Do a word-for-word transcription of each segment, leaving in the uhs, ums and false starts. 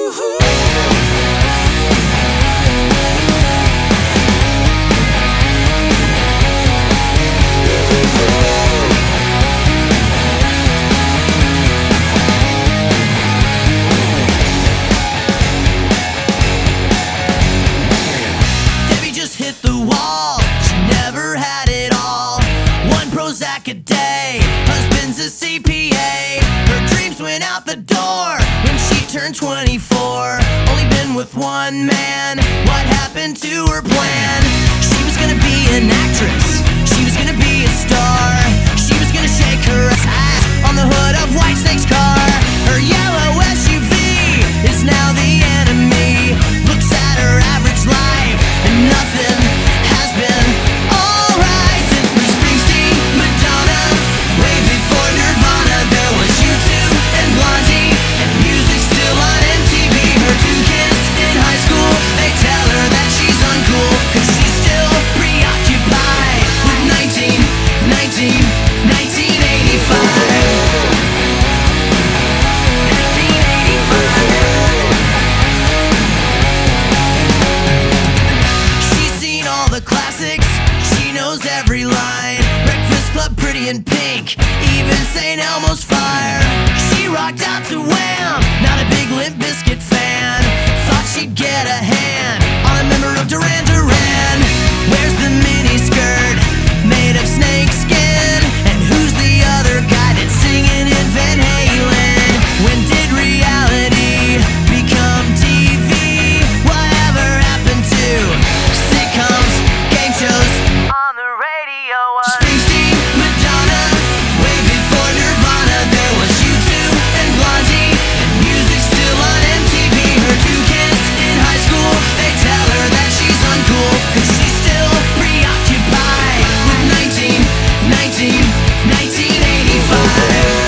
Hit the wall, she never had it all. One Prozac a day, husband's a C P A. Her dreams went out the door when she turned twenty-four. Only been with one man, what happened to her plan? She was gonna be an actress, she was gonna be a star. She was gonna shake her ass on the hood of Whitesnake's car. Her yellow S U V is now the enemy. Looks at her average life and nothing has been alright since Bruce Springsteen, Madonna, way before Nirvana. There was U two and Blondie, and music still on M T V. Her two kids in high school, they tell her that she's uncool, cause she's still preoccupied with nineteen, nineteen, nineteen eighty-five. Classics, she knows every line. Breakfast Club, Pretty in Pink, even Saint Elmo's Fire. She rocked out to Wham, not a big Limp Bizkit fan. Thought she'd get a hand on a member of Duran Duran. Where's the mini skirt made of snake skin? And who's the other guy that's singing in Van Halen? When did reality become T V? Whatever happened to sitcoms, shows on the radio? Springsteen, Madonna, way before Nirvana. There was U two and Blondie, and music still on M T V. Her two kids in high school, they tell her that she's uncool, cause she's still preoccupied with nineteen, nineteen, nineteen eighty-five.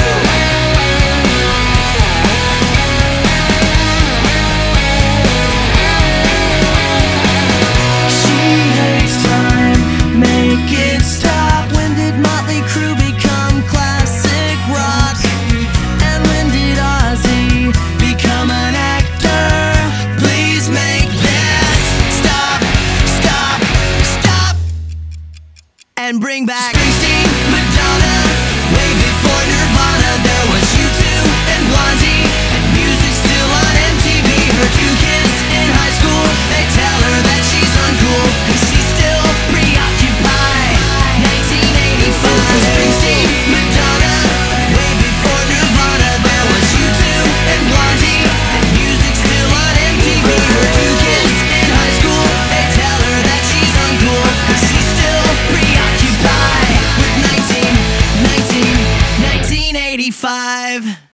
And bring back Springsteen, Madonna, way before Nirvana. There was U two and Blondie, and music still on M T V. Her two kids in high school, they tell her that she's uncool, cause she's still preoccupied. nineteen eighty-five. Springsteen, Madonna, way before Nirvana. There was U two and Blondie, and music still on M T V. Her two kids in high school, they tell her that she's uncool, cause she's still preoccupied with nineteen, nineteen, nineteen eighty-five.